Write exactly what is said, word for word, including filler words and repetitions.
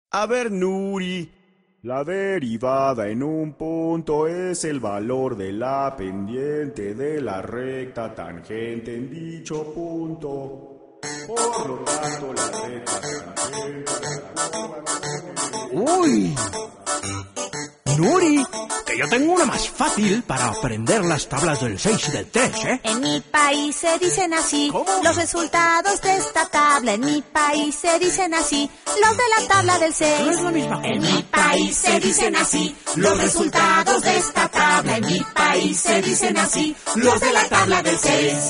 A ver, Nuri, la derivada en un punto es el valor de la pendiente de la recta tangente en dicho punto. Por lo tanto, la recta tangente... ¡Uy! Nuri, que yo tengo una más fácil para aprender las tablas del seis y del tres, ¿eh? En mi país se dicen así. ¿Cómo? Los resultados de esta tabla. En mi país se dicen así. Los de la tabla del seis. No es la misma cosa. En mi país se dicen así. Los resultados de esta tabla. En mi país se dicen así. Los de la tabla del seis.